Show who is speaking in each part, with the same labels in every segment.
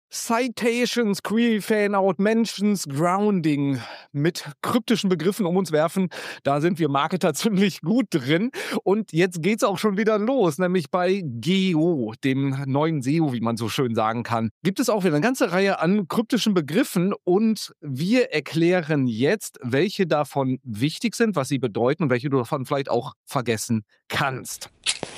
Speaker 1: Citations, Query, Fanout, Mentions, Grounding mit kryptischen Begriffen um uns werfen. Da sind wir Marketer ziemlich gut drin. Und jetzt geht's auch schon wieder los, nämlich bei Geo, dem neuen SEO, wie man so schön sagen kann. Gibt es auch wieder eine ganze Reihe an kryptischen Begriffen und wir erklären jetzt, welche davon wichtig sind, was sie bedeuten und welche du davon vielleicht auch vergessen kannst.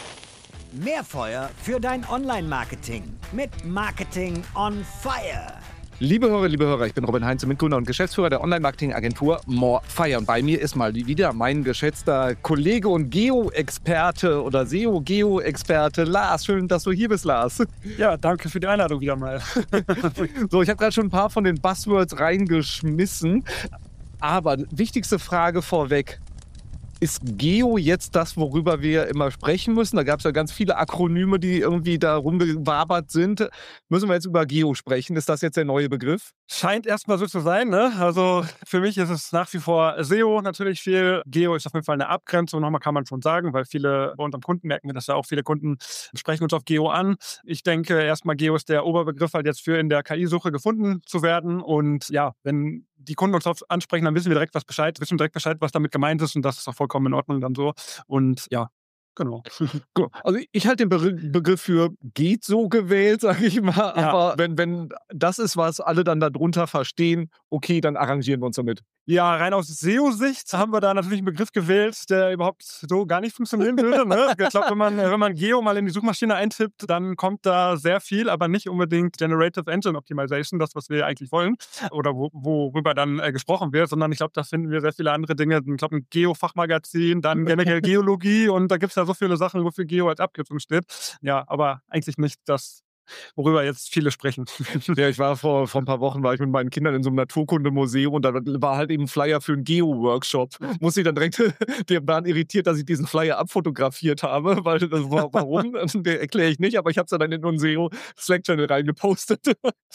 Speaker 2: Mehr Feuer für dein Online-Marketing mit Marketing on Fire.
Speaker 1: Liebe Hörer, ich bin Robin Heinze, Mitgründer und Geschäftsführer der Online-Marketing-Agentur Morefire. Und bei mir ist mal wieder mein geschätzter Kollege und Geo-Experte oder SEO-Geo-Experte Lars. Schön, dass du hier bist, Lars.
Speaker 3: Ja, danke für die Einladung wieder mal.
Speaker 1: So, ich habe gerade schon ein paar von den Buzzwords reingeschmissen. Aber wichtigste Frage vorweg. Ist Geo jetzt das, worüber wir immer sprechen müssen? Da gab es ja ganz viele Akronyme, die irgendwie da rumgewabert sind. Müssen wir jetzt über Geo sprechen? Ist das jetzt der neue Begriff?
Speaker 3: Scheint erstmal so zu sein, ne? Also für mich ist es nach wie vor SEO natürlich viel. Geo ist auf jeden Fall eine Abgrenzung, nochmal kann man schon sagen, weil viele bei unserem Kunden merken wir, dass ja auch viele Kunden sprechen uns auf Geo an. Ich denke erstmal, Geo ist der Oberbegriff halt jetzt für in der KI-Suche gefunden zu werden. Und ja, wenn die Kunden uns darauf ansprechen, dann wissen wir direkt Bescheid, was damit gemeint ist, und das ist auch vollkommen in Ordnung dann so. Und ja, genau.
Speaker 1: Also ich halte den Begriff für geht so gewählt, sage ich mal.
Speaker 3: Ja.
Speaker 1: Aber wenn das ist, was alle dann darunter verstehen, okay, dann arrangieren wir uns damit.
Speaker 3: Ja, rein aus SEO-Sicht haben wir da natürlich einen Begriff gewählt, der überhaupt so gar nicht funktionieren würde. Ne? Ich glaube, wenn man Geo mal in die Suchmaschine eintippt, dann kommt da sehr viel, aber nicht unbedingt Generative Engine Optimization, das, was wir eigentlich wollen, oder worüber dann gesprochen wird, sondern ich glaube, da finden wir sehr viele andere Dinge. Ich glaube, ein Geo-Fachmagazin, dann generell Geologie, und da gibt es ja so viele Sachen, wofür Geo als Abkürzung steht. Ja, aber eigentlich nicht das, worüber jetzt viele sprechen.
Speaker 1: Ja, ich war vor ein paar Wochen mit meinen Kindern in so einem Naturkundemuseum und da war halt eben ein Flyer für einen Geo-Workshop. Muss ich dann direkt, die waren irritiert, dass ich diesen Flyer abfotografiert habe, weil das war, warum, den erkläre ich nicht, aber ich habe es dann in unseren SEO-Slack-Channel reingepostet.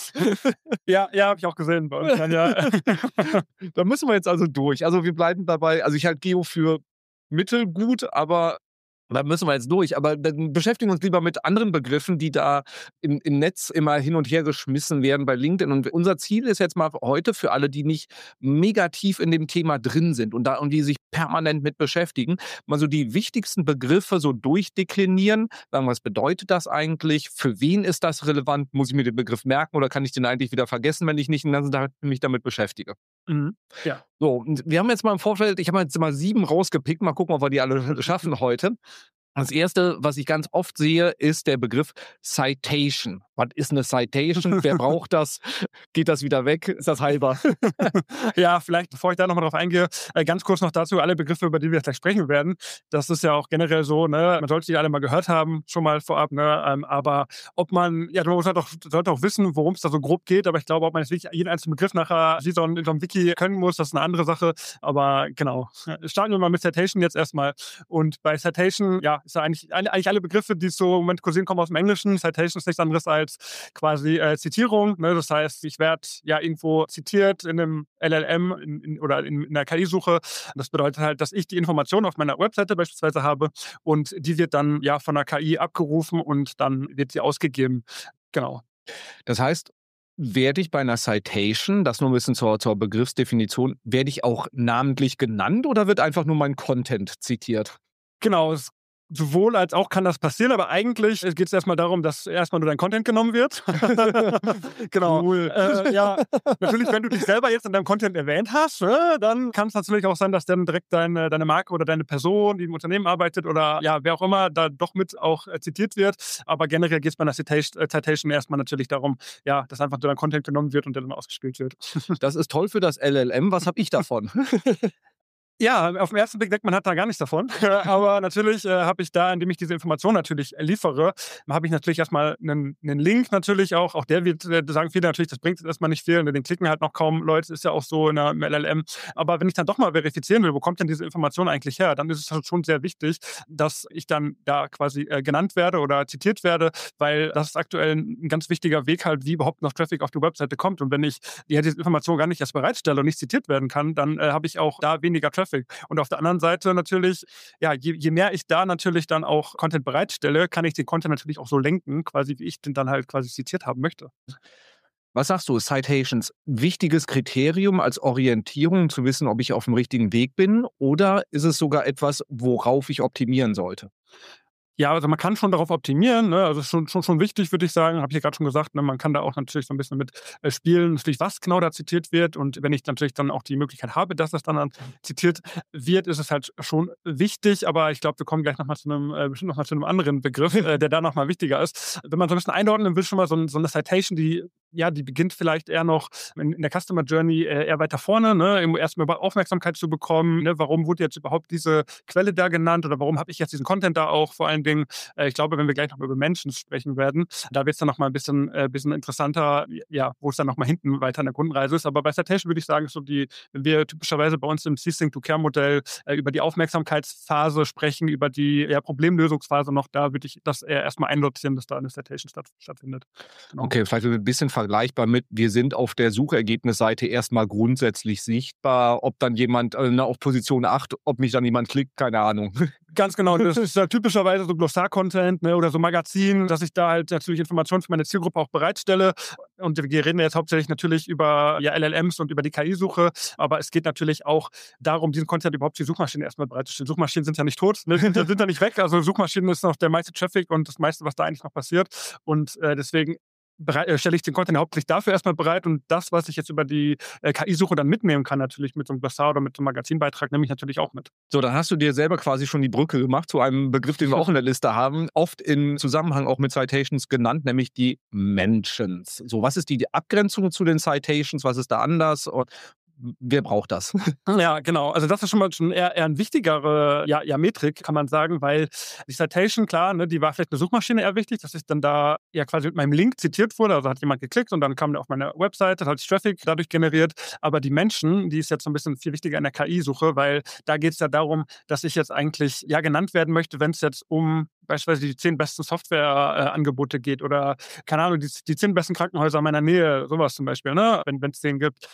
Speaker 3: Ja, habe ich auch gesehen bei uns. Ja.
Speaker 1: Da müssen wir jetzt also durch. Also wir bleiben dabei, also ich halte Geo für mittelgut, aber da müssen wir jetzt durch. Aber dann beschäftigen wir uns lieber mit anderen Begriffen, die da im Netz immer hin und her geschmissen werden bei LinkedIn. Und unser Ziel ist jetzt mal heute für alle, die nicht mega tief in dem Thema drin sind und die sich permanent mit beschäftigen, mal so die wichtigsten Begriffe so durchdeklinieren. Sagen, was bedeutet das eigentlich? Für wen ist das relevant? Muss ich mir den Begriff merken oder kann ich den eigentlich wieder vergessen, wenn ich nicht den ganzen Tag mich damit beschäftige?
Speaker 3: Mhm. Ja.
Speaker 1: So, und wir haben jetzt mal im Vorfeld, ich habe jetzt mal 7 rausgepickt, mal gucken, ob wir die alle schaffen heute. Das erste, was ich ganz oft sehe, ist der Begriff Citation. Was ist eine Citation? Wer braucht das? Geht das wieder weg? Ist das heilbar?
Speaker 3: Ja, vielleicht, bevor ich da nochmal drauf eingehe, ganz kurz noch dazu, alle Begriffe, über die wir gleich sprechen werden. Das ist ja auch generell so, ne, man sollte die alle mal gehört haben, schon mal vorab, ne, aber man sollte auch wissen, worum es da so grob geht, aber ich glaube, ob man jetzt wirklich jeden einzelnen Begriff nachher in so einem Wiki können muss, das ist eine andere Sache, aber genau. Starten wir mal mit Citation jetzt erstmal, und bei Citation, ja, ist ja eigentlich alle Begriffe, die so im Moment kursieren, kommen aus dem Englischen. Citation ist nichts anderes als quasi Zitierung. Ne? Das heißt, ich werde ja irgendwo zitiert in einem LLM oder in einer KI-Suche. Das bedeutet halt, dass ich die Information auf meiner Webseite beispielsweise habe und die wird dann ja von der KI abgerufen und dann wird sie ausgegeben. Genau.
Speaker 1: Das heißt, werde ich bei einer Citation, das nur ein bisschen zur Begriffsdefinition, werde ich auch namentlich genannt oder wird einfach nur mein Content zitiert?
Speaker 3: Genau, sowohl als auch kann das passieren, aber eigentlich geht es erstmal darum, dass erstmal nur dein Content genommen wird. Genau.
Speaker 1: Cool.
Speaker 3: Ja, natürlich, wenn du dich selber jetzt in deinem Content erwähnt hast, dann kann es natürlich auch sein, dass dann direkt deine Marke oder deine Person, die im Unternehmen arbeitet oder ja, wer auch immer, da doch mit auch zitiert wird. Aber generell geht es bei einer Citation erstmal natürlich darum, ja, dass einfach nur dein Content genommen wird und der dann ausgespielt wird.
Speaker 1: Das ist toll für das LLM. Was habe ich davon?
Speaker 3: Ja, auf den ersten Blick denkt man hat da gar nichts davon. Aber natürlich habe ich da, indem ich diese Information natürlich liefere, habe ich natürlich erstmal einen Link natürlich auch. Auch der wird, sagen viele natürlich, das bringt erstmal nicht viel. Den klicken halt noch kaum Leute, ist ja auch so im LLM. Aber wenn ich dann doch mal verifizieren will, wo kommt denn diese Information eigentlich her, dann ist es halt schon sehr wichtig, dass ich dann da quasi genannt werde oder zitiert werde, weil das ist aktuell ein ganz wichtiger Weg halt, wie überhaupt noch Traffic auf die Webseite kommt. Und wenn ich diese Information gar nicht erst bereitstelle und nicht zitiert werden kann, dann habe ich auch da weniger Traffic. Und auf der anderen Seite natürlich, ja, je mehr ich da natürlich dann auch Content bereitstelle, kann ich den Content natürlich auch so lenken, quasi wie ich den dann halt quasi zitiert haben möchte.
Speaker 1: Was sagst du, Citations, wichtiges Kriterium als Orientierung, um zu wissen, ob ich auf dem richtigen Weg bin? Oder ist es sogar etwas, worauf ich optimieren sollte?
Speaker 3: Ja, also man kann schon darauf optimieren, ne? Also schon wichtig, würde ich sagen, habe ich ja gerade schon gesagt, ne? Man kann da auch natürlich so ein bisschen mit spielen, natürlich, was genau da zitiert wird. Und wenn ich natürlich dann auch die Möglichkeit habe, dass das dann zitiert wird, ist es halt schon wichtig. Aber ich glaube, wir kommen gleich nochmal zu einem, bestimmt nochmal zu einem anderen Begriff, der da nochmal wichtiger ist. Wenn man so ein bisschen einordnen will, schon mal so eine Citation, die beginnt vielleicht eher noch in der Customer Journey eher weiter vorne, ne? Erstmal Aufmerksamkeit zu bekommen, ne? Warum wurde jetzt überhaupt diese Quelle da genannt oder warum habe ich jetzt diesen Content da auch vor allen Dingen. Ich glaube, wenn wir gleich noch über Menschen sprechen werden, da wird es dann noch mal ein bisschen interessanter, ja, wo es dann noch mal hinten weiter in der Kundenreise ist. Aber bei Citation würde ich sagen, ist so wenn wir typischerweise bei uns im C-Sync-to-Care-Modell über die Aufmerksamkeitsphase sprechen, über die Problemlösungsphase noch, da würde ich das eher erstmal einsortieren, dass da eine Citation stattfindet.
Speaker 1: Genau. Okay, vielleicht ein bisschen vergleichbar mit, wir sind auf der Suchergebnisseite erstmal grundsätzlich sichtbar, ob dann jemand auf Position 8, ob mich dann jemand klickt, keine Ahnung.
Speaker 3: Ganz genau, das ist ja typischerweise so Glossar-Content, ne, oder so Magazin, dass ich da halt natürlich Informationen für meine Zielgruppe auch bereitstelle. Und wir reden jetzt hauptsächlich natürlich über LLMs und über die KI-Suche, aber es geht natürlich auch darum, diesen Content überhaupt für die Suchmaschinen erstmal bereitzustellen. Suchmaschinen sind ja nicht tot, ne, sind ja nicht weg, also Suchmaschinen ist noch der meiste Traffic und das meiste, was da eigentlich noch passiert. Und deswegen stelle ich den Content hauptsächlich dafür erstmal bereit und das, was ich jetzt über die KI-Suche dann mitnehmen kann, natürlich mit so einem Glossar oder mit so einem Magazinbeitrag, nehme ich natürlich auch mit.
Speaker 1: So, dann hast du dir selber quasi schon die Brücke gemacht zu einem Begriff, den wir auch in der Liste haben, oft im Zusammenhang auch mit Citations genannt, nämlich die Mentions. So, was ist die Abgrenzung zu den Citations? Was ist da anders? Und wer braucht das?
Speaker 3: Ja, genau. Also das ist schon mal eher ein wichtigere Metrik, kann man sagen, weil die Citation, klar, ne, die war vielleicht eine Suchmaschine eher wichtig, dass ich dann da ja quasi mit meinem Link zitiert wurde. Also hat jemand geklickt und dann kam der auf meine Webseite, hat sich Traffic dadurch generiert. Aber die Menschen, die ist jetzt so ein bisschen viel wichtiger in der KI-Suche, weil da geht es ja darum, dass ich jetzt eigentlich genannt werden möchte, wenn es jetzt um beispielsweise die 10 besten Softwareangebote geht oder, keine Ahnung, die 10 besten Krankenhäuser in meiner Nähe, sowas zum Beispiel, ne? Wenn es den gibt.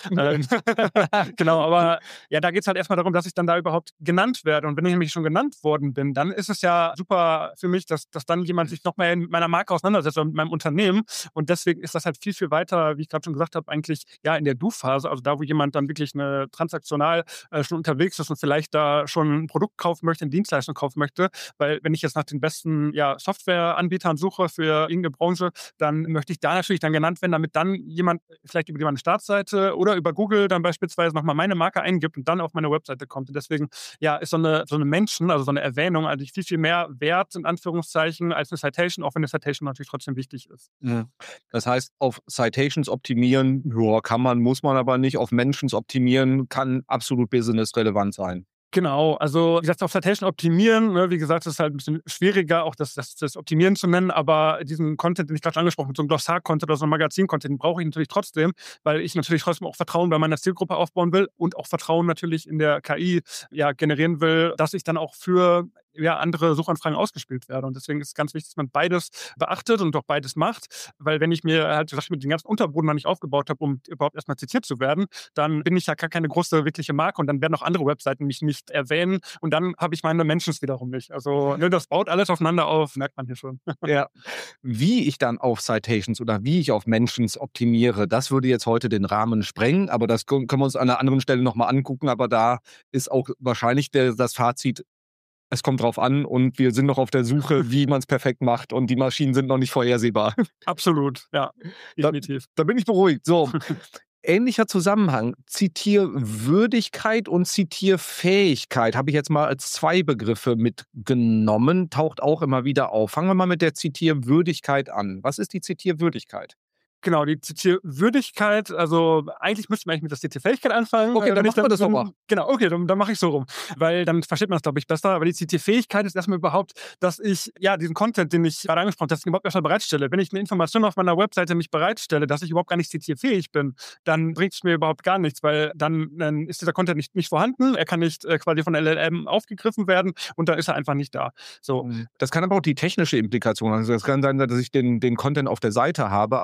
Speaker 3: Genau, aber ja, da geht es halt erstmal darum, dass ich dann da überhaupt genannt werde. Und wenn ich nämlich schon genannt worden bin, dann ist es ja super für mich, dass dann jemand sich noch mehr mit meiner Marke auseinandersetzt oder mit meinem Unternehmen. Und deswegen ist das halt viel, viel weiter, wie ich gerade schon gesagt habe, eigentlich in der Do-Phase, also da, wo jemand dann wirklich eine transaktional schon unterwegs ist und vielleicht da schon ein Produkt kaufen möchte, eine Dienstleistung kaufen möchte. Weil wenn ich jetzt nach den besten Softwareanbietern suche für irgendeine Branche, dann möchte ich da natürlich dann genannt werden, damit dann jemand vielleicht über meine Startseite oder über Google dann beispielsweise nochmal meine Marke eingibt und dann auf meine Webseite kommt. Und deswegen ist so eine Mention, also so eine Erwähnung eigentlich viel, viel mehr wert, in Anführungszeichen, als eine Citation, auch wenn eine Citation natürlich trotzdem wichtig ist.
Speaker 1: Ja. Das heißt, auf Citations optimieren, kann man, muss man aber nicht. Auf Mentions optimieren kann absolut businessrelevant sein.
Speaker 3: Genau, also wie gesagt, auf Citation optimieren, ne, wie gesagt, ist halt ein bisschen schwieriger, auch das Optimieren zu nennen, aber diesen Content, den ich gerade angesprochen habe, so ein Glossar-Content oder so ein Magazin-Content, den brauche ich natürlich trotzdem, weil ich natürlich trotzdem auch Vertrauen bei meiner Zielgruppe aufbauen will und auch Vertrauen natürlich in der KI generieren will, dass ich dann auch für andere Suchanfragen ausgespielt werde. Und deswegen ist es ganz wichtig, dass man beides beachtet und auch beides macht, weil wenn ich mir halt mit den ganzen Unterboden noch nicht aufgebaut habe, um überhaupt erstmal zitiert zu werden, dann bin ich ja gar keine große, wirkliche Marke und dann werden auch andere Webseiten mich nicht erwähnen und dann habe ich meine Mentions wiederum nicht. Also das baut alles aufeinander auf, merkt man hier schon.
Speaker 1: Ja. Wie ich dann auf Citations oder wie ich auf Mentions optimiere, das würde jetzt heute den Rahmen sprengen, aber das können wir uns an einer anderen Stelle nochmal angucken, aber da ist auch wahrscheinlich das Fazit, es kommt drauf an und wir sind noch auf der Suche, wie man es perfekt macht und die Maschinen sind noch nicht vorhersehbar.
Speaker 3: Absolut, ja, definitiv.
Speaker 1: Da bin ich beruhigt. So, ähnlicher Zusammenhang. Zitierwürdigkeit und Zitierfähigkeit habe ich jetzt mal als 2 Begriffe mitgenommen, taucht auch immer wieder auf. Fangen wir mal mit der Zitierwürdigkeit an. Was ist die Zitierwürdigkeit?
Speaker 3: Genau, die Zitierwürdigkeit, also eigentlich müsste man mit der Zitierfähigkeit anfangen.
Speaker 1: Okay, dann machen wir das doch mal.
Speaker 3: Genau, okay, dann mache ich so rum, weil dann versteht man das, glaube ich, besser. Aber die Zitierfähigkeit ist erstmal überhaupt, dass ich diesen Content, den ich gerade angesprochen habe, überhaupt erstmal bereitstelle. Wenn ich eine Information auf meiner Webseite nicht bereitstelle, dass ich überhaupt gar nicht zitierfähig bin, dann bringt es mir überhaupt gar nichts, weil dann ist dieser Content nicht vorhanden, er kann nicht quasi von LLM aufgegriffen werden und dann ist er einfach nicht da. So.
Speaker 1: Das kann aber auch die technische Implikation sein. Also das kann sein, dass ich den Content auf der Seite habe, aber die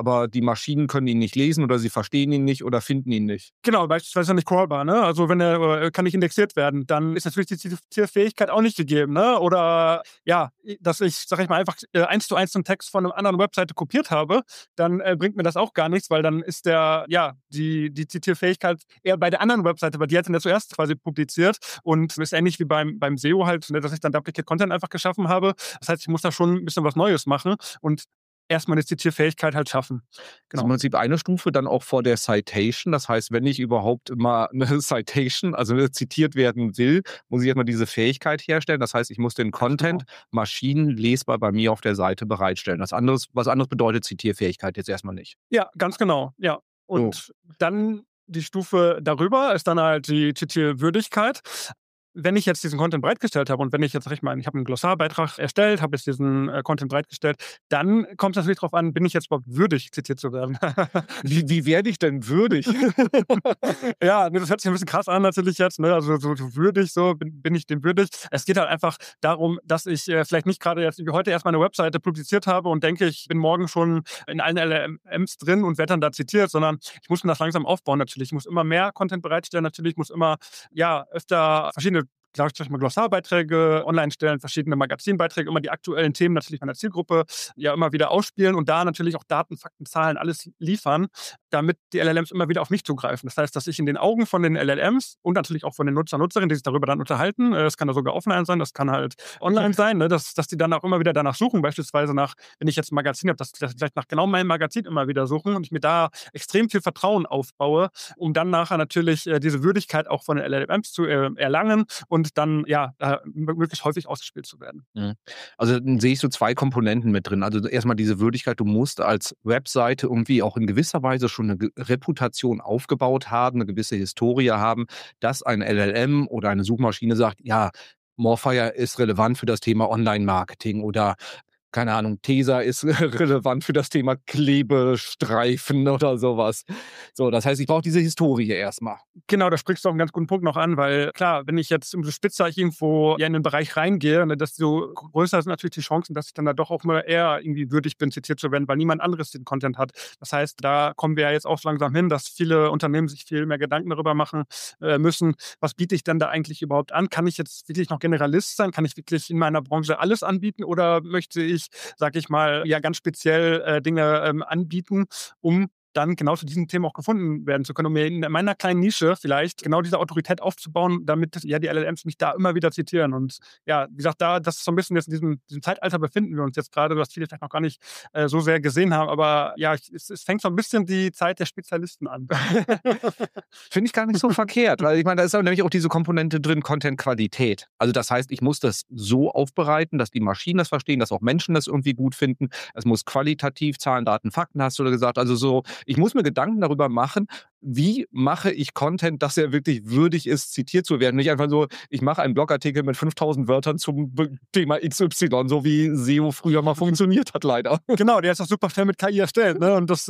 Speaker 1: Maschinen können ihn nicht lesen oder sie verstehen ihn nicht oder finden ihn nicht.
Speaker 3: Genau, beispielsweise nicht crawlbar, ne? Also wenn er kann nicht indexiert werden, dann ist natürlich die Zitierfähigkeit auch nicht gegeben, ne? Oder ja, dass ich, sag ich mal, einfach 1:1 einen Text von einer anderen Webseite kopiert habe, dann bringt mir das auch gar nichts, weil dann ist die Zitierfähigkeit eher bei der anderen Webseite, weil die hat dann ja zuerst quasi publiziert und ist ähnlich wie beim SEO halt, ne, dass ich dann Duplicate Content einfach geschaffen habe. Das heißt, ich muss da schon ein bisschen was Neues machen und erstmal eine Zitierfähigkeit halt schaffen.
Speaker 1: Das ist
Speaker 3: Genau.
Speaker 1: im Prinzip eine Stufe dann auch vor der Citation. Das heißt, wenn ich überhaupt mal eine Citation, also zitiert werden will, muss ich erstmal diese Fähigkeit herstellen. Das heißt, ich muss den Content maschinenlesbar bei mir auf der Seite bereitstellen. Was anderes bedeutet Zitierfähigkeit jetzt erstmal nicht.
Speaker 3: Ja, ganz genau, ja. Und dann die Stufe darüber ist dann halt die Zitierwürdigkeit. Wenn ich jetzt diesen Content bereitgestellt habe und wenn ich jetzt, sag ich mal, ich habe einen Glossarbeitrag erstellt, habe jetzt diesen Content bereitgestellt, dann kommt es natürlich darauf an, bin ich jetzt überhaupt würdig, zitiert zu werden?
Speaker 1: Wie werde ich denn würdig?
Speaker 3: Ja, ne, das hört sich ein bisschen krass an natürlich jetzt, ne? Also so würdig, so bin ich dem würdig. Es geht halt einfach darum, dass ich vielleicht nicht gerade jetzt wie heute erst mal eine Webseite publiziert habe und denke, ich bin morgen schon in allen LLMs drin und werde dann da zitiert, sondern ich muss mir das langsam aufbauen natürlich. Ich muss immer mehr Content bereitstellen natürlich, ich muss immer öfter verschiedene Glossarbeiträge online stellen, verschiedene Magazinbeiträge, immer die aktuellen Themen natürlich meiner Zielgruppe ja immer wieder ausspielen und da natürlich auch Daten, Fakten, Zahlen, alles liefern, damit die LLMs immer wieder auf mich zugreifen. Das heißt, dass ich in den Augen von den LLMs und natürlich auch von den Nutzer, Nutzerinnen, die sich darüber dann unterhalten, das kann da sogar offline sein, das kann halt online sein, ne, dass die dann auch immer wieder danach suchen, beispielsweise wenn ich jetzt ein Magazin habe, dass vielleicht nach genau meinem Magazin immer wieder suchen und ich mir da extrem viel Vertrauen aufbaue, um dann nachher natürlich diese Würdigkeit auch von den LLMs zu erlangen und dann möglichst häufig ausgespielt zu werden.
Speaker 1: Also dann sehe ich so 2 Komponenten mit drin. Also erstmal diese Würdigkeit, du musst als Webseite irgendwie auch in gewisser Weise schon eine Reputation aufgebaut haben, eine gewisse Historie haben, dass ein LLM oder eine Suchmaschine sagt, ja, Morfire ist relevant für das Thema Online-Marketing oder keine Ahnung, Tesa ist relevant für das Thema Klebestreifen oder sowas. So, das heißt, ich brauche diese Historie erstmal.
Speaker 3: Genau, da sprichst du auch einen ganz guten Punkt noch an, weil klar, wenn ich jetzt umso spitzer ich irgendwo in den Bereich reingehe, ne, desto größer sind natürlich die Chancen, dass ich dann da doch auch mal eher irgendwie würdig bin, zitiert zu werden, weil niemand anderes den Content hat. Das heißt, da kommen wir ja jetzt auch so langsam hin, dass viele Unternehmen sich viel mehr Gedanken darüber machen müssen, was biete ich denn da eigentlich überhaupt an? Kann ich jetzt wirklich noch Generalist sein? Kann ich wirklich in meiner Branche alles anbieten oder möchte ich, sag ich mal, ja ganz speziell Dinge anbieten, um dann genau zu diesem Thema auch gefunden werden zu können, um mir in meiner kleinen Nische vielleicht genau diese Autorität aufzubauen, damit ja die LLMs mich da immer wieder zitieren. Und ja, wie gesagt, das ist so ein bisschen jetzt in diesem Zeitalter befinden wir uns jetzt gerade, was viele vielleicht noch gar nicht so sehr gesehen haben, aber ja, es fängt so ein bisschen die Zeit der Spezialisten an.
Speaker 1: Finde ich gar nicht so verkehrt, weil ich meine, da ist nämlich auch diese Komponente drin, Content-Qualität. Also das heißt, ich muss das so aufbereiten, dass die Maschinen das verstehen, dass auch Menschen das irgendwie gut finden. Es muss qualitativ, Zahlen, Daten, Fakten, hast du gesagt. Also so, ich muss mir Gedanken darüber machen, wie mache ich Content, dass er wirklich würdig ist, zitiert zu werden. Nicht einfach so, ich mache einen Blogartikel mit 5000 Wörtern zum Thema XY, so wie SEO früher mal funktioniert hat, leider.
Speaker 3: Genau, der ist auch super schnell mit KI erstellt, ne? Und das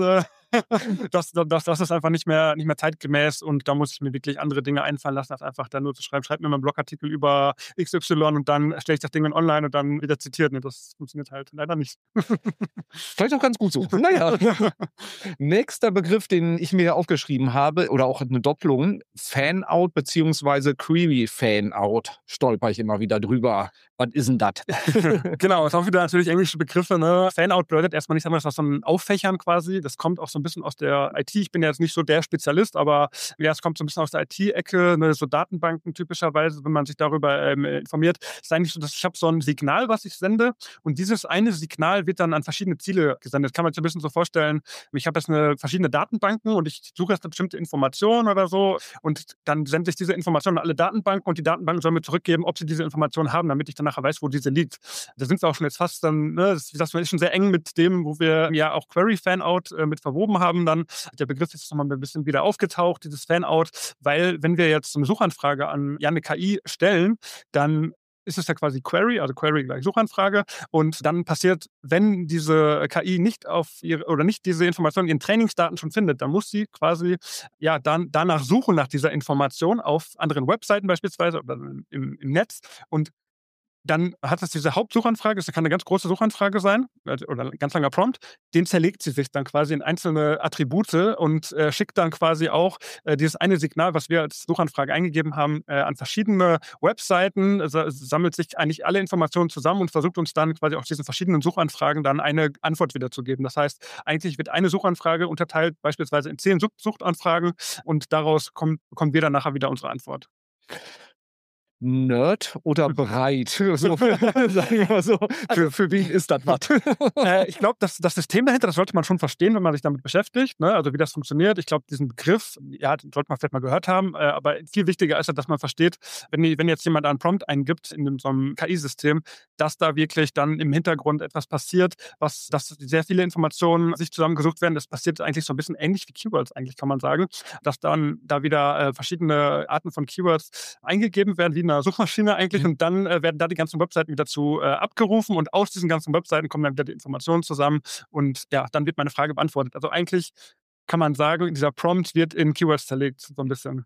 Speaker 3: ist einfach nicht mehr zeitgemäß und da muss ich mir wirklich andere Dinge einfallen lassen, als einfach dann nur zu schreiben, schreib mir mal einen Blogartikel über XY und dann stelle ich das Ding dann online und dann wieder zitiert. Ne? Das funktioniert halt leider nicht.
Speaker 1: Vielleicht auch ganz gut so. Naja. Nächster Begriff, den ich mir aufgeschrieben habe, oder auch eine Doppelung, Fanout bzw. Query Fanout, stolper ich immer wieder drüber. Was ist denn das?
Speaker 3: Genau, ist auch wieder natürlich englische Begriffe. Ne? Fanout bedeutet erstmal nichts anderes als so ein Auffächern quasi. Das kommt auch so ein bisschen aus der IT. Ich bin ja jetzt nicht so der Spezialist, aber ja, es kommt so ein bisschen aus der IT-Ecke, ne? So Datenbanken typischerweise, wenn man sich darüber informiert. Ist eigentlich so, dass ich habe so ein Signal, was ich sende und dieses eine Signal wird dann an verschiedene Ziele gesendet. Kann man sich ein bisschen so vorstellen, ich habe jetzt verschiedene Datenbanken und ich suche jetzt eine bestimmte Information oder so und dann sende ich diese Information an alle Datenbanken und die Datenbanken sollen mir zurückgeben, ob sie diese Information haben, damit ich dann nachher weiß, wo diese liegt. Da sind wir auch schon jetzt fast dann, ne, das ist schon sehr eng mit dem, wo wir ja auch Query-Fanout mit verwoben haben dann. Der Begriff ist nochmal ein bisschen wieder aufgetaucht, dieses Fanout, weil wenn wir jetzt eine Suchanfrage an eine KI stellen, dann ist es ja quasi Query, also Query gleich Suchanfrage. Und dann passiert, wenn diese KI nicht nicht diese Information in ihren Trainingsdaten schon findet, dann muss sie quasi ja dann danach suchen nach dieser Information auf anderen Webseiten beispielsweise oder im Netz und dann hat es diese Hauptsuchanfrage, das kann eine ganz große Suchanfrage sein oder ein ganz langer Prompt, den zerlegt sie sich dann quasi in einzelne Attribute und schickt dann quasi auch dieses eine Signal, was wir als Suchanfrage eingegeben haben, an verschiedene Webseiten, sammelt sich eigentlich alle Informationen zusammen und versucht uns dann quasi aus diesen verschiedenen Suchanfragen dann eine Antwort wiederzugeben. Das heißt, eigentlich wird eine Suchanfrage unterteilt beispielsweise in 10 Suchanfragen und daraus bekommen wir dann nachher wieder unsere Antwort.
Speaker 1: Nerd oder breit? So, sagen wir mal so. Für wen ist das was?
Speaker 3: Ich glaube, das System dahinter, das sollte man schon verstehen, wenn man sich damit beschäftigt, ne? Also wie das funktioniert. Ich glaube, diesen Begriff, ja, den sollte man vielleicht mal gehört haben, aber viel wichtiger ist, dass man versteht, wenn jetzt jemand einen Prompt eingibt in so einem KI-System, dass da wirklich dann im Hintergrund etwas passiert, dass sehr viele Informationen sich zusammengesucht werden. Das passiert eigentlich so ein bisschen ähnlich wie Keywords eigentlich, kann man sagen, dass dann da wieder verschiedene Arten von Keywords eingegeben werden, wie einer Suchmaschine eigentlich, und dann werden da die ganzen Webseiten wieder zu abgerufen und aus diesen ganzen Webseiten kommen dann wieder die Informationen zusammen und ja, dann wird meine Frage beantwortet. Also eigentlich kann man sagen, dieser Prompt wird in Keywords zerlegt, so ein bisschen.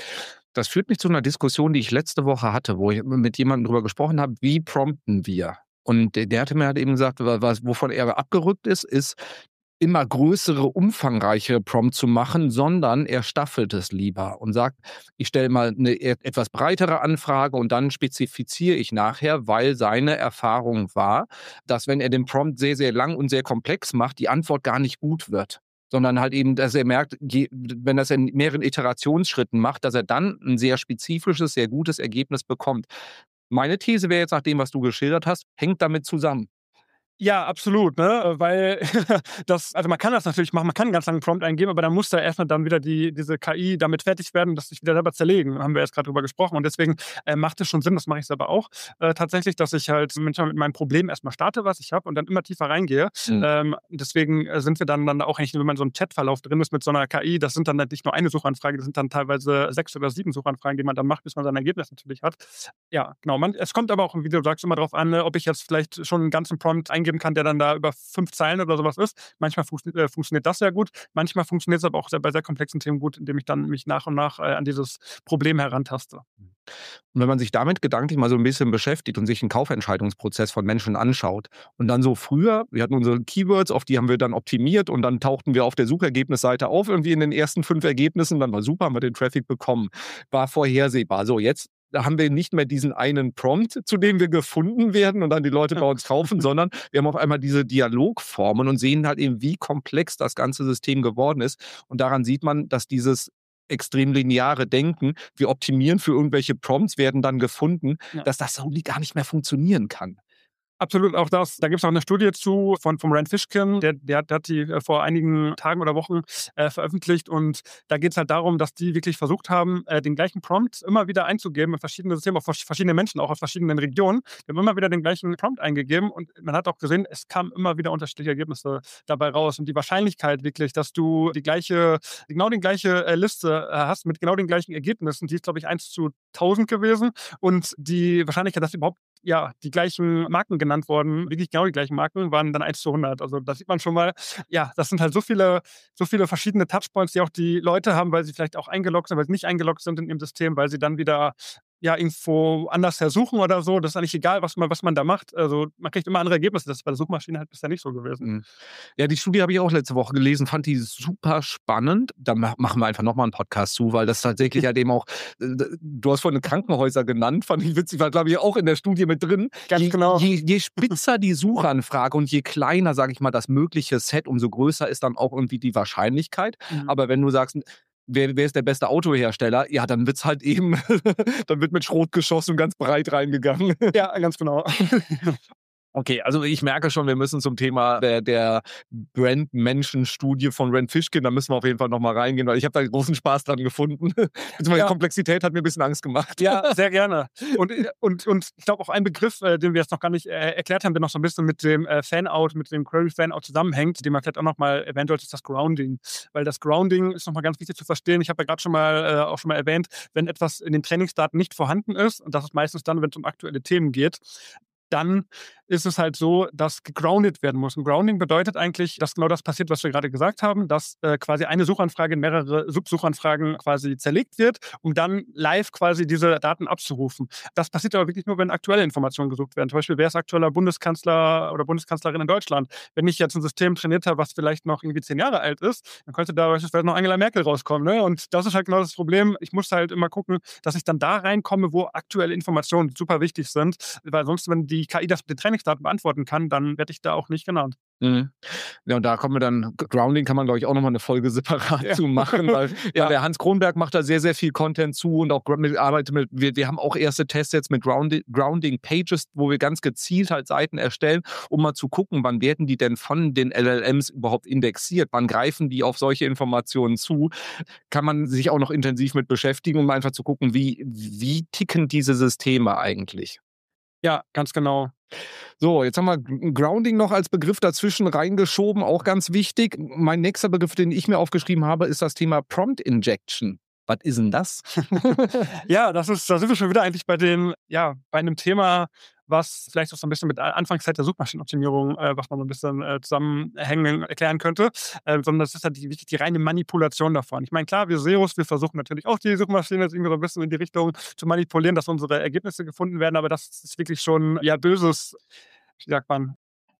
Speaker 1: Das führt mich zu einer Diskussion, die ich letzte Woche hatte, wo ich mit jemandem darüber gesprochen habe, wie prompten wir? Und der hatte mir halt eben gesagt, wovon er abgerückt ist immer größere, umfangreiche Prompts zu machen, sondern er staffelt es lieber und sagt, ich stelle mal eine etwas breitere Anfrage und dann spezifiziere ich nachher, weil seine Erfahrung war, dass wenn er den Prompt sehr, sehr lang und sehr komplex macht, die Antwort gar nicht gut wird. Sondern halt eben, dass er merkt, wenn er es in mehreren Iterationsschritten macht, dass er dann ein sehr spezifisches, sehr gutes Ergebnis bekommt. Meine These wäre jetzt nach dem, was du geschildert hast, hängt damit zusammen.
Speaker 3: Ja, absolut, ne? Weil also man kann das natürlich machen, man kann einen ganz langen Prompt eingeben, aber dann muss da erstmal dann wieder diese KI damit fertig werden, das sich wieder selber zerlegen. Haben wir jetzt gerade drüber gesprochen. Und deswegen macht es schon Sinn, das mache ich selber auch, tatsächlich, dass ich halt manchmal mit meinem Problem erstmal starte, was ich habe, und dann immer tiefer reingehe. Deswegen sind wir dann auch eigentlich, wenn man so einen Chatverlauf drin ist mit so einer KI, das sind dann nicht nur eine Suchanfrage, das sind dann teilweise 6 oder 7 Suchanfragen, die man dann macht, bis man sein Ergebnis natürlich hat. Ja, genau. Es kommt aber auch, wie du sagst, immer darauf an, ob ich jetzt vielleicht schon einen ganzen Prompt eingeben kann, der dann da über 5 Zeilen oder sowas ist. Manchmal funktioniert das sehr gut. Manchmal funktioniert es aber auch bei sehr komplexen Themen gut, indem ich dann mich nach und nach an dieses Problem herantaste.
Speaker 1: Und wenn man sich damit gedanklich mal so ein bisschen beschäftigt und sich einen Kaufentscheidungsprozess von Menschen anschaut und dann so früher, wir hatten unsere Keywords, auf die haben wir dann optimiert und dann tauchten wir auf der Suchergebnisseite auf, irgendwie in den ersten 5 Ergebnissen, dann war super, haben wir den Traffic bekommen. War vorhersehbar. So, jetzt da haben wir nicht mehr diesen einen Prompt, zu dem wir gefunden werden und dann die Leute bei uns kaufen, sondern wir haben auf einmal diese Dialogformen und sehen halt eben, wie komplex das ganze System geworden ist. Und daran sieht man, dass dieses extrem lineare Denken, wir optimieren für irgendwelche Prompts, werden dann gefunden, dass das so gar nicht mehr funktionieren kann.
Speaker 3: Absolut, auch das. Da gibt es auch eine Studie zu vom Rand Fishkin, der hat die vor einigen Tagen oder Wochen veröffentlicht, und da geht es halt darum, dass die wirklich versucht haben, den gleichen Prompt immer wieder einzugeben in verschiedene Systeme, auf verschiedene Menschen, auch aus verschiedenen Regionen. Die haben immer wieder den gleichen Prompt eingegeben und man hat auch gesehen, es kamen immer wieder unterschiedliche Ergebnisse dabei raus, und die Wahrscheinlichkeit wirklich, dass du genau die gleiche Liste hast mit genau den gleichen Ergebnissen, die ist, glaube ich, 1:1000 gewesen, und die Wahrscheinlichkeit, dass überhaupt die gleichen Marken genannt worden, wirklich genau die gleichen Marken, waren dann 1:100. Also da sieht man schon mal, ja, das sind halt so viele verschiedene Touchpoints, die auch die Leute haben, weil sie vielleicht auch eingeloggt sind, weil sie nicht eingeloggt sind in ihrem System, weil sie dann wieder irgendwo anders versuchen oder so. Das ist eigentlich egal, was man da macht. Also man kriegt immer andere Ergebnisse. Das ist bei der Suchmaschine halt bisher nicht so gewesen.
Speaker 1: Ja, die Studie habe ich auch letzte Woche gelesen, fand die super spannend. Da machen wir einfach nochmal einen Podcast zu, weil das tatsächlich halt eben auch, du hast vorhin Krankenhäuser genannt, fand ich witzig, war glaube ich auch in der Studie mit drin.
Speaker 3: Ganz genau.
Speaker 1: Je spitzer die Suchanfrage und je kleiner, sage ich mal, das mögliche Set, umso größer ist dann auch irgendwie die Wahrscheinlichkeit. Aber wenn du sagst, wer ist der beste Autohersteller? Ja, dann wird's halt eben, dann wird mit Schrot geschossen und ganz breit reingegangen.
Speaker 3: Ja, ganz genau.
Speaker 1: Okay, also ich merke schon, wir müssen zum Thema der Brand-Menschen-Studie von Rand Fishkin, da müssen wir auf jeden Fall nochmal reingehen, weil ich habe da großen Spaß dran gefunden. Die Komplexität hat mir ein bisschen Angst gemacht.
Speaker 3: Ja, sehr gerne. Und ich glaube auch ein Begriff, den wir jetzt noch gar nicht erklärt haben, der noch so ein bisschen mit dem Fanout, mit dem Query-Fanout zusammenhängt, den man vielleicht auch nochmal erwähnt sollte, ist das Grounding. Weil das Grounding ist nochmal ganz wichtig zu verstehen. Ich habe ja gerade schon mal erwähnt, wenn etwas in den Trainingsdaten nicht vorhanden ist, und das ist meistens dann, wenn es um aktuelle Themen geht, dann ist es halt so, dass gegroundet werden muss. Und Grounding bedeutet eigentlich, dass genau das passiert, was wir gerade gesagt haben, dass quasi eine Suchanfrage in mehrere Subsuchanfragen quasi zerlegt wird, um dann live quasi diese Daten abzurufen. Das passiert aber wirklich nur, wenn aktuelle Informationen gesucht werden. Zum Beispiel, wer ist aktueller Bundeskanzler oder Bundeskanzlerin in Deutschland? Wenn ich jetzt ein System trainiert habe, was vielleicht noch irgendwie 10 Jahre alt ist, dann könnte da beispielsweise noch Angela Merkel rauskommen. Ne? Und das ist halt genau das Problem. Ich muss halt immer gucken, dass ich dann da reinkomme, wo aktuelle Informationen super wichtig sind. Weil sonst, wenn die KI das mit den Trainingsdaten beantworten kann, dann werde ich da auch nicht genannt.
Speaker 1: Mhm. Ja, und da kommen wir dann, Grounding kann man, glaube ich, auch nochmal eine Folge separat zu machen, weil der Hans Kronberg macht da sehr, sehr viel Content zu und auch arbeitet mit, wir haben auch erste Tests jetzt mit Grounding Pages, wo wir ganz gezielt halt Seiten erstellen, um mal zu gucken, wann werden die denn von den LLMs überhaupt indexiert, wann greifen die auf solche Informationen zu, kann man sich auch noch intensiv mit beschäftigen, um einfach zu gucken, wie ticken diese Systeme eigentlich.
Speaker 3: Ja, ganz genau.
Speaker 1: So, jetzt haben wir Grounding noch als Begriff dazwischen reingeschoben, auch ganz wichtig. Mein nächster Begriff, den ich mir aufgeschrieben habe, ist das Thema Prompt Injection. Was ist denn das?
Speaker 3: Ja, da sind wir schon wieder eigentlich bei einem Thema, was vielleicht auch so ein bisschen mit der Anfangszeit der Suchmaschinenoptimierung, was man so ein bisschen zusammenhängen erklären könnte, sondern das ist halt wirklich die reine Manipulation davon. Ich meine, klar, wir SEOs, wir versuchen natürlich auch die Suchmaschine jetzt irgendwie so ein bisschen in die Richtung zu manipulieren, dass unsere Ergebnisse gefunden werden, aber das ist wirklich schon böses, wie sagt man,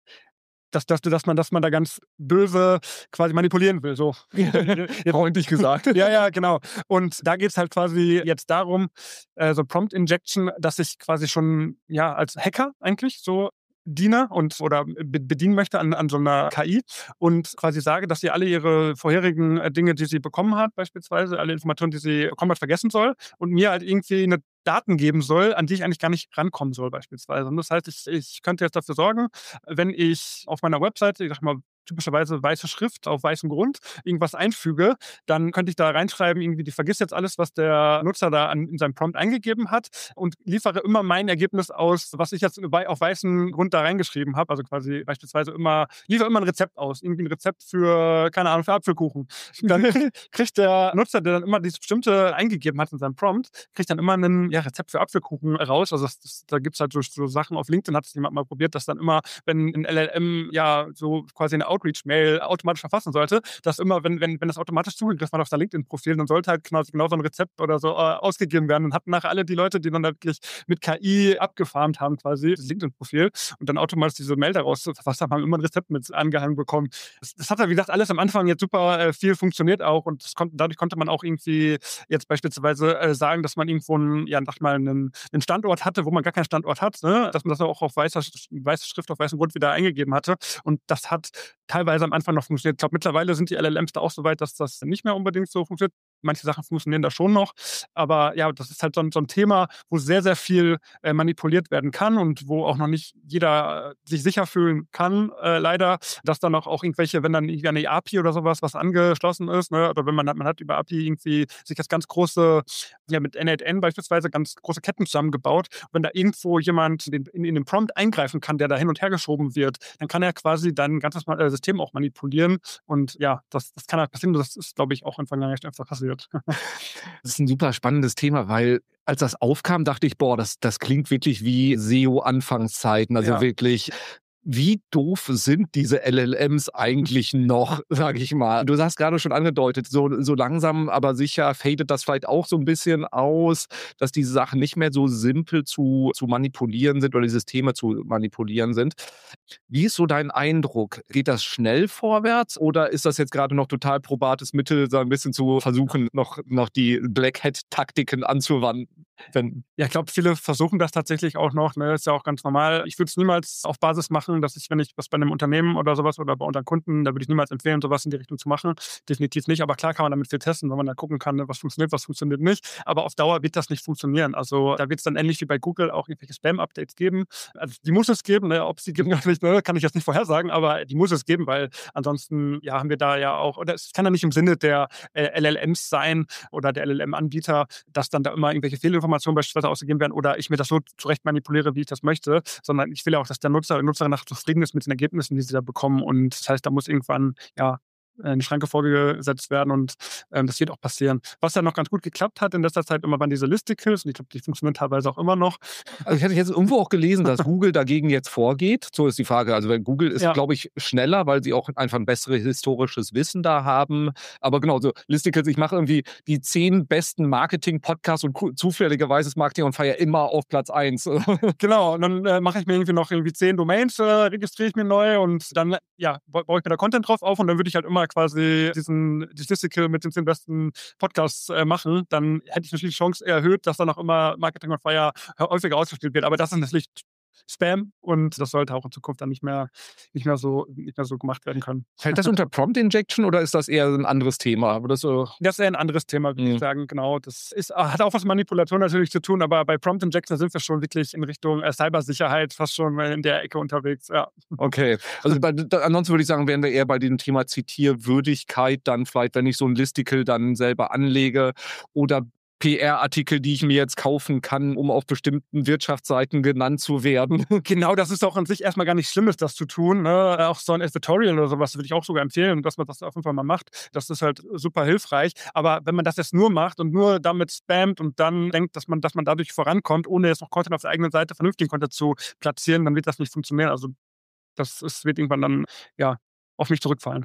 Speaker 3: dass man da ganz böse quasi manipulieren will. So.
Speaker 1: Freundlich gesagt.
Speaker 3: Ja, genau. Und da geht es halt quasi jetzt darum, so Prompt Injection, dass ich quasi schon als Hacker eigentlich so diene oder bedienen möchte an so einer KI und quasi sage, dass sie alle ihre vorherigen Dinge, die sie bekommen hat, beispielsweise alle Informationen, die sie bekommen hat, vergessen soll und mir halt irgendwie eine Daten geben soll, an die ich eigentlich gar nicht rankommen soll beispielsweise. Und das heißt, ich könnte jetzt dafür sorgen, wenn ich auf meiner Webseite, ich sag mal, typischerweise weiße Schrift auf weißem Grund irgendwas einfüge, dann könnte ich da reinschreiben, irgendwie, die vergisst jetzt alles, was der Nutzer da in seinem Prompt eingegeben hat und liefere immer mein Ergebnis aus, was ich jetzt auf weißem Grund da reingeschrieben habe. Also quasi beispielsweise liefere immer ein Rezept aus. Irgendwie ein Rezept für, keine Ahnung, für Apfelkuchen. Dann kriegt der Nutzer, der dann immer dieses Bestimmte eingegeben hat in seinem Prompt, kriegt dann immer ein Rezept für Apfelkuchen raus. Also da gibt es halt so Sachen auf LinkedIn, hat es jemand mal probiert, dass dann immer, wenn ein LLM so quasi eine Outreach-Mail automatisch verfassen sollte, dass immer, wenn das automatisch zugegriffen hat auf sein LinkedIn-Profil, dann sollte halt genau so ein Rezept oder so ausgegeben werden. Und hatten nachher alle die Leute, die dann da wirklich mit KI abgefarmt haben, quasi das LinkedIn-Profil und dann automatisch diese Mail daraus verfasst haben immer ein Rezept mit angehangen bekommen. Das hat ja, wie gesagt, alles am Anfang jetzt super viel funktioniert auch und dadurch konnte man auch irgendwie jetzt beispielsweise sagen, dass man irgendwo einen Standort hatte, wo man gar keinen Standort hat, ne? Dass man das auch auf weiße Schrift auf weißem Grund wieder eingegeben hatte. Und das hat teilweise am Anfang noch funktioniert. Ich glaube, mittlerweile sind die LLMs da auch so weit, dass das nicht mehr unbedingt so funktioniert. Manche Sachen funktionieren da schon noch. Aber ja, das ist halt so ein Thema, wo sehr, sehr viel manipuliert werden kann und wo auch noch nicht jeder sich sicher fühlen kann, leider, dass dann auch irgendwelche, wenn dann irgendwie eine API oder sowas, was angeschlossen ist, ne, oder wenn man hat über API irgendwie sich das ganz große, mit N8N beispielsweise ganz große Ketten zusammengebaut. Wenn da irgendwo jemand in den Prompt eingreifen kann, der da hin und her geschoben wird, dann kann er quasi dann ein ganzes System auch manipulieren. Und ja, das kann halt passieren. Das ist, glaube ich, auch in Vergangenheit öfter passiert.
Speaker 1: Das ist ein super spannendes Thema, weil als das aufkam, dachte ich, das klingt wirklich wie SEO-Anfangszeiten. Also wirklich, wie doof sind diese LLMs eigentlich noch, sage ich mal. Du hast gerade schon angedeutet, so langsam, aber sicher fadet das vielleicht auch so ein bisschen aus, dass diese Sachen nicht mehr so simpel zu manipulieren sind oder die Systeme zu manipulieren sind. Wie ist so dein Eindruck? Geht das schnell vorwärts oder ist das jetzt gerade noch total probates Mittel, so ein bisschen zu versuchen, noch die Black Hat-Taktiken anzuwenden?
Speaker 3: Ja, ich glaube, viele versuchen das tatsächlich auch noch. Ne? Das ist ja auch ganz normal. Ich würde es niemals auf Basis machen, dass wenn ich was bei einem Unternehmen oder sowas oder bei unseren Kunden, da würde ich niemals empfehlen, sowas in die Richtung zu machen. Definitiv nicht. Aber klar kann man damit viel testen, wenn man da gucken kann, was funktioniert nicht. Aber auf Dauer wird das nicht funktionieren. Also da wird es dann ähnlich wie bei Google auch irgendwelche Spam-Updates geben. Also die muss es geben. Ne? Ob es die gibt oder nicht, ne? Kann ich jetzt nicht vorhersagen, aber die muss es geben, weil ansonsten haben wir da ja auch, oder es kann ja nicht im Sinne der LLMs sein oder der LLM-Anbieter, dass dann da immer irgendwelche Fehlinformationen beispielsweise ausgegeben werden oder ich mir das so zurecht manipuliere, wie ich das möchte, sondern ich will ja auch, dass der Nutzer oder Nutzerin nachher zufrieden ist mit den Ergebnissen, die sie da bekommen und das heißt, da muss irgendwann in die Schranke vorgesetzt werden und das wird auch passieren. Was ja noch ganz gut geklappt hat in letzter Zeit immer waren diese Listicles und ich glaube, die funktionieren teilweise auch immer noch.
Speaker 1: Also ich hatte jetzt irgendwo auch gelesen, dass Google dagegen jetzt vorgeht. So ist die Frage. Also weil Google ist, glaube ich, schneller, weil sie auch einfach ein besseres historisches Wissen da haben. Aber genau, so Listicles, ich mache irgendwie die 10 besten Marketing-Podcasts und zufälligerweise ist Marketing on Fire immer auf Platz 1.
Speaker 3: Genau, und dann mache ich mir irgendwie noch 10 Domains, registriere ich mir neu und dann baue ich mir da Content drauf auf und dann würde ich halt immer quasi die Listicle mit den 10 besten Podcasts machen. Dann hätte ich natürlich die Chance erhöht, dass dann auch immer Marketing on Fire häufiger ausgespielt wird. Aber das ist natürlich Spam und das sollte auch in Zukunft dann nicht mehr so gemacht werden können.
Speaker 1: Fällt das unter Prompt Injection oder ist das eher ein anderes Thema?
Speaker 3: Das ist eher ein anderes Thema, würde ich sagen, genau. Das hat auch was mit Manipulation natürlich zu tun, aber bei Prompt Injection sind wir schon wirklich in Richtung Cybersicherheit fast schon in der Ecke unterwegs, ja.
Speaker 1: Okay, also ansonsten würde ich sagen, wären wir eher bei dem Thema Zitierwürdigkeit dann vielleicht, wenn ich so ein Listicle dann selber anlege oder PR-Artikel, die ich mir jetzt kaufen kann, um auf bestimmten Wirtschaftsseiten genannt zu werden.
Speaker 3: Genau, das ist auch an sich erstmal gar nicht schlimm, das zu tun. Ne? Auch so ein Editorial oder sowas würde ich auch sogar empfehlen, dass man das auf jeden Fall mal macht. Das ist halt super hilfreich. Aber wenn man das jetzt nur macht und nur damit spammt und dann denkt, dass man dadurch vorankommt, ohne jetzt noch Content auf der eigenen Seite, vernünftigen Content zu platzieren, dann wird das nicht funktionieren. Also wird irgendwann dann, auf mich zurückfallen.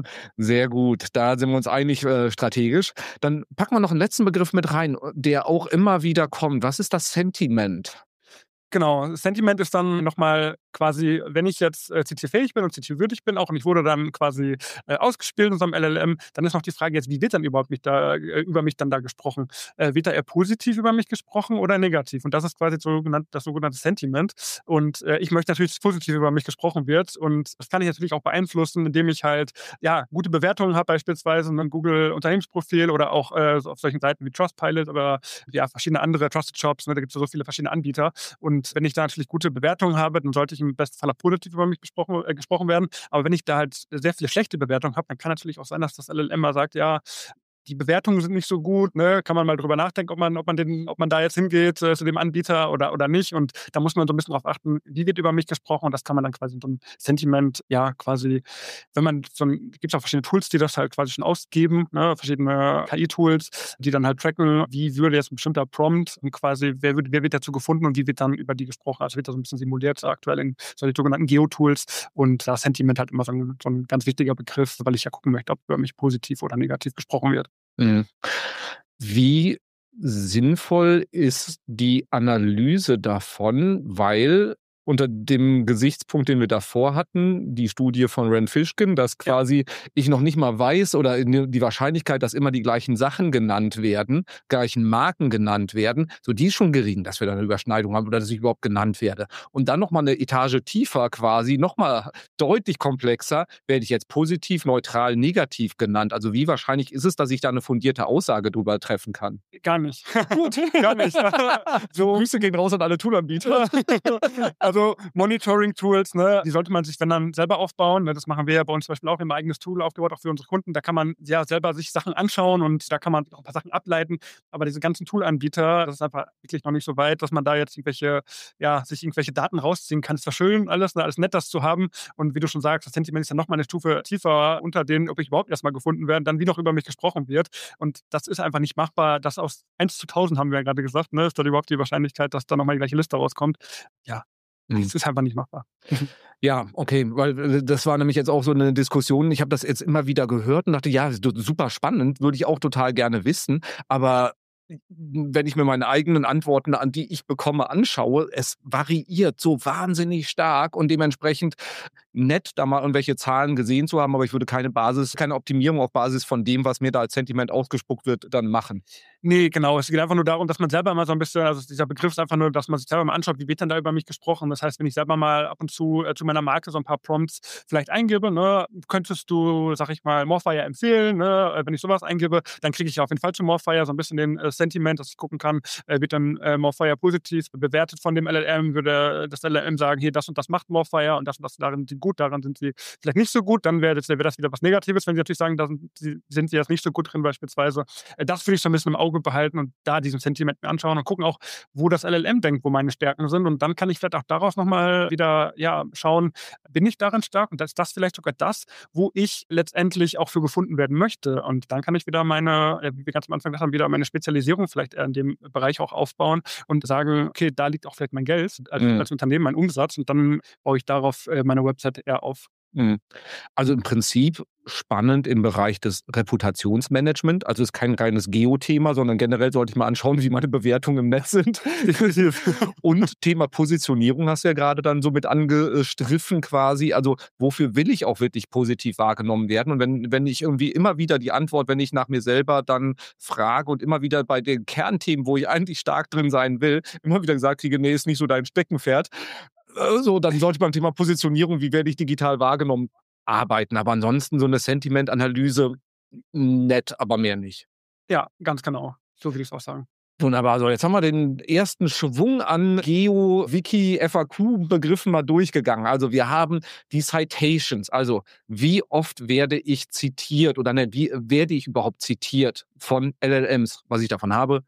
Speaker 1: Sehr gut, da sind wir uns einig strategisch. Dann packen wir noch einen letzten Begriff mit rein, der auch immer wieder kommt. Was ist das Sentiment?
Speaker 3: Genau, Sentiment ist dann nochmal quasi, wenn ich jetzt zitierfähig bin und zitierwürdig bin auch und ich wurde dann quasi ausgespielt in unserem LLM, dann ist noch die Frage jetzt, wie wird dann überhaupt über mich dann da gesprochen? Wird da eher positiv über mich gesprochen oder negativ? Und das ist quasi das sogenannte Sentiment. Und ich möchte natürlich, dass positiv über mich gesprochen wird. Und das kann ich natürlich auch beeinflussen, indem ich halt gute Bewertungen habe, beispielsweise ein Google-Unternehmensprofil oder auch so auf solchen Seiten wie Trustpilot oder verschiedene andere Trusted Shops. Ne, da gibt es so viele verschiedene Anbieter. Und wenn ich da natürlich gute Bewertungen habe, dann sollte ich im besten Fall auch positiv über mich gesprochen werden. Aber wenn ich da halt sehr viele schlechte Bewertungen habe, dann kann natürlich auch sein, dass das LLM mal sagt, die Bewertungen sind nicht so gut, ne? Kann man mal drüber nachdenken, ob man da jetzt hingeht zu dem Anbieter oder nicht. Und da muss man so ein bisschen drauf achten, wie wird über mich gesprochen. Und das kann man dann quasi in so einem Sentiment, quasi, gibt es auch verschiedene Tools, die das halt quasi schon ausgeben, ne? Verschiedene KI-Tools, die dann halt tracken, wie würde jetzt ein bestimmter Prompt und quasi, wer wird dazu gefunden und wie wird dann über die gesprochen. Also wird da so ein bisschen simuliert aktuell in solchen sogenannten Geo-Tools. Und das Sentiment halt immer so ein ganz wichtiger Begriff, weil ich ja gucken möchte, ob über mich positiv oder negativ gesprochen wird.
Speaker 1: Wie sinnvoll ist die Analyse davon, weil unter dem Gesichtspunkt, den wir davor hatten, die Studie von Ren Fishkin, dass quasi ich noch nicht mal weiß oder die Wahrscheinlichkeit, dass immer die gleichen Sachen genannt werden, gleichen Marken genannt werden, so die ist schon gering, dass wir da eine Überschneidung haben oder dass ich überhaupt genannt werde. Und dann nochmal eine Etage tiefer quasi, nochmal deutlich komplexer, werde ich jetzt positiv, neutral, negativ genannt. Also wie wahrscheinlich ist es, dass ich da eine fundierte Aussage drüber treffen kann?
Speaker 3: Gar nicht. Gut, gar nicht.
Speaker 1: Grüße gehen raus an alle Toolanbieter.
Speaker 3: Also Monitoring-Tools, ne, die sollte man sich, wenn dann, selber aufbauen. Ne, das machen wir ja bei uns zum Beispiel auch. Wir haben ein eigenes Tool aufgebaut, auch für unsere Kunden. Da kann man selber sich Sachen anschauen und da kann man auch ein paar Sachen ableiten. Aber diese ganzen Toolanbieter, das ist einfach wirklich noch nicht so weit, dass man da jetzt sich irgendwelche Daten rausziehen kann. Es ist zwar schön, alles nett, das zu haben. Und wie du schon sagst, das Sentiment ist dann nochmal eine Stufe tiefer unter denen, ob ich überhaupt erstmal gefunden werde, dann wie noch über mich gesprochen wird. Und das ist einfach nicht machbar. Das aus 1 zu 1000 haben wir ja gerade gesagt, ne, ist da überhaupt die Wahrscheinlichkeit, dass da nochmal die gleiche Liste rauskommt. Ja. Das ist einfach nicht machbar.
Speaker 1: Ja, okay, weil das war nämlich jetzt auch so eine Diskussion. Ich habe das jetzt immer wieder gehört und dachte, super spannend, würde ich auch total gerne wissen. Aber wenn ich mir meine eigenen Antworten, an die ich bekomme, anschaue, es variiert so wahnsinnig stark und dementsprechend nett, da mal irgendwelche Zahlen gesehen zu haben, aber ich würde keine Optimierung auf Basis von dem, was mir da als Sentiment ausgespuckt wird, dann machen.
Speaker 3: Nee, genau. Es geht einfach nur darum, dass man selber mal so ein bisschen, also dieser Begriff ist einfach nur, dass man sich selber mal anschaut, wie wird denn da über mich gesprochen. Das heißt, wenn ich selber mal ab und zu meiner Marke so ein paar Prompts vielleicht eingebe, ne, könntest du, sag ich mal, Morfire empfehlen, ne? Wenn ich sowas eingebe, dann kriege ich auf jeden Fall zu Morfire so ein bisschen den Sentiment, dass ich gucken kann, wird dann Morfire positiv bewertet von dem LLM, würde das LLM sagen, hier, das und das macht Morfire und das darin die sie gut, daran sind sie vielleicht nicht so gut, dann wäre das wieder was Negatives. Wenn sie natürlich sagen, da sind sie jetzt nicht so gut drin beispielsweise, das würde ich so ein bisschen im Auge behalten und da diesen Sentiment mir anschauen und gucken auch, wo das LLM denkt, wo meine Stärken sind. Und dann kann ich vielleicht auch daraus nochmal wieder schauen, bin ich darin stark? Und ist das vielleicht sogar das, wo ich letztendlich auch für gefunden werden möchte. Und dann kann ich wieder wie wir ganz am Anfang gesagt haben, wieder meine Spezialisierung vielleicht eher in dem Bereich auch aufbauen und sagen, okay, da liegt auch vielleicht mein Geld als Unternehmen, mein Umsatz. Und dann baue ich darauf meine Website eher auf.
Speaker 1: Also im Prinzip spannend im Bereich des Reputationsmanagement. Also es ist kein reines Geo-Thema, sondern generell sollte ich mal anschauen, wie meine Bewertungen im Netz sind. Und Thema Positionierung hast du ja gerade dann so mit angestriffen quasi. Also wofür will ich auch wirklich positiv wahrgenommen werden? Und wenn ich irgendwie immer wieder die Antwort, wenn ich nach mir selber dann frage und immer wieder bei den Kernthemen, wo ich eigentlich stark drin sein will, immer wieder gesagt kriege, nee, ist nicht so dein Steckenpferd. So, dann sollte ich beim Thema Positionierung, wie werde ich digital wahrgenommen, arbeiten. Aber ansonsten so eine Sentiment-Analyse, nett, aber mehr nicht.
Speaker 3: Ja, ganz genau. So würde ich es auch sagen.
Speaker 1: Wunderbar. So, jetzt haben wir den ersten Schwung an Geo, Wiki, FAQ-Begriffen mal durchgegangen. Also wir haben die Citations. Also wie oft werde ich zitiert oder wie werde ich überhaupt zitiert von LLMs? Was ich davon habe,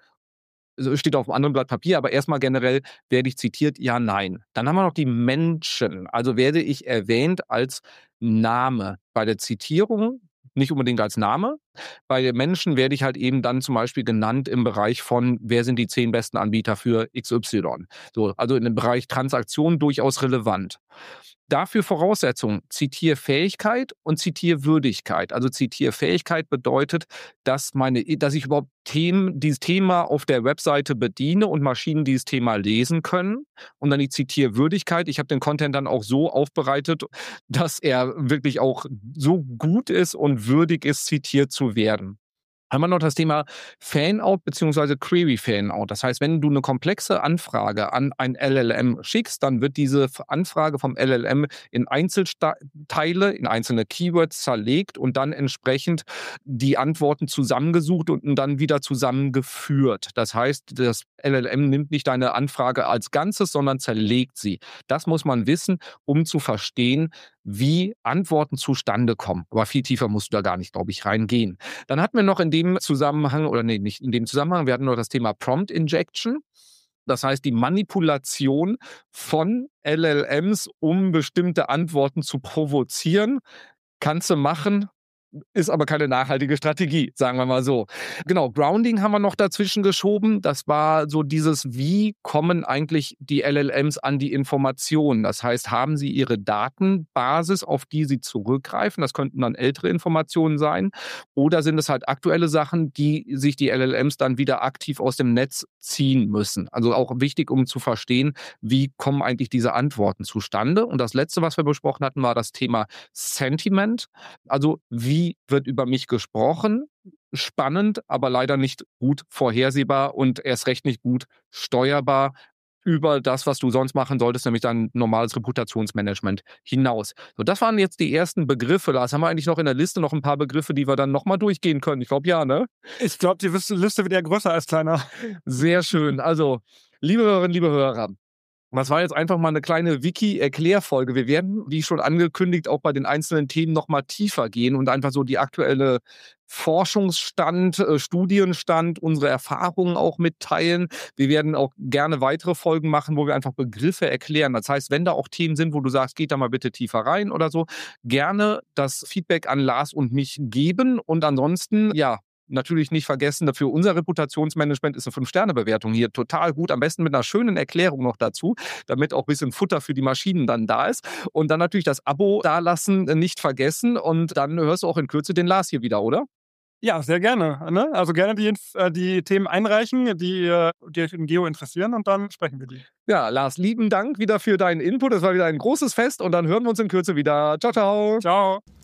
Speaker 1: steht auf einem anderen Blatt Papier, aber erstmal generell, werde ich zitiert? Ja, nein. Dann haben wir noch die Menschen. Also werde ich erwähnt als Name bei der Zitierung, nicht unbedingt als Name. Bei den Menschen werde ich halt eben dann zum Beispiel genannt im Bereich von, wer sind die 10 besten Anbieter für XY. So, also in dem Bereich Transaktion durchaus relevant. Dafür Voraussetzungen, Zitierfähigkeit und Zitierwürdigkeit. Also Zitierfähigkeit bedeutet, dass ich überhaupt dieses Thema auf der Webseite bediene und Maschinen dieses Thema lesen können. Und dann die Zitierwürdigkeit. Ich habe den Content dann auch so aufbereitet, dass er wirklich auch so gut ist und würdig ist, zitiert zu werden. Haben wir noch das Thema Fanout bzw. Query-Fanout. Das heißt, wenn du eine komplexe Anfrage an ein LLM schickst, dann wird diese Anfrage vom LLM in Einzelteile, in einzelne Keywords zerlegt und dann entsprechend die Antworten zusammengesucht und dann wieder zusammengeführt. Das heißt, das LLM nimmt nicht deine Anfrage als Ganzes, sondern zerlegt sie. Das muss man wissen, um zu verstehen, wie Antworten zustande kommen. Aber viel tiefer musst du da gar nicht, glaube ich, reingehen. Dann hatten wir noch in dem Zusammenhang, oder nee, nicht in dem Zusammenhang, wir hatten noch das Thema Prompt Injection. Das heißt, die Manipulation von LLMs, um bestimmte Antworten zu provozieren. Kannst du machen, ist aber keine nachhaltige Strategie, sagen wir mal so. Genau, Grounding haben wir noch dazwischen geschoben. Das war so dieses, wie kommen eigentlich die LLMs an die Informationen? Das heißt, haben sie ihre Datenbasis, auf die sie zurückgreifen? Das könnten dann ältere Informationen sein. Oder sind es halt aktuelle Sachen, die sich die LLMs dann wieder aktiv aus dem Netz ziehen müssen? Also auch wichtig, um zu verstehen, wie kommen eigentlich diese Antworten zustande? Und das Letzte, was wir besprochen hatten, war das Thema Sentiment. Also wie wird über mich gesprochen? Spannend, aber leider nicht gut vorhersehbar und erst recht nicht gut steuerbar über das, was du sonst machen solltest, nämlich dein normales Reputationsmanagement hinaus. So, das waren jetzt die ersten Begriffe. Lars, haben wir eigentlich noch in der Liste noch ein paar Begriffe, die wir dann nochmal durchgehen können? Ich glaube, ja, ne?
Speaker 3: Ich glaube, die Liste wird eher größer als kleiner.
Speaker 1: Sehr schön. Also, liebe Hörerinnen, liebe Hörer, das war jetzt einfach mal eine kleine Wiki-Erklärfolge. Wir werden, wie schon angekündigt, auch bei den einzelnen Themen noch mal tiefer gehen und einfach so die aktuelle Forschungsstand, Studienstand, unsere Erfahrungen auch mitteilen. Wir werden auch gerne weitere Folgen machen, wo wir einfach Begriffe erklären. Das heißt, wenn da auch Themen sind, wo du sagst, geht da mal bitte tiefer rein oder so, gerne das Feedback an Lars und mich geben. Und ansonsten, ja, natürlich nicht vergessen, für unser Reputationsmanagement ist eine 5-Sterne-Bewertung hier total gut. Am besten mit einer schönen Erklärung noch dazu, damit auch ein bisschen Futter für die Maschinen dann da ist. Und dann natürlich das Abo dalassen, nicht vergessen. Und dann hörst du auch in Kürze den Lars hier wieder, oder?
Speaker 3: Ja, sehr gerne. Ne? Also gerne die Themen einreichen, die euch in Geo interessieren und dann sprechen wir die.
Speaker 1: Ja, Lars, lieben Dank wieder für deinen Input. Es war wieder ein großes Fest und dann hören wir uns in Kürze wieder. Ciao, ciao.
Speaker 3: Ciao.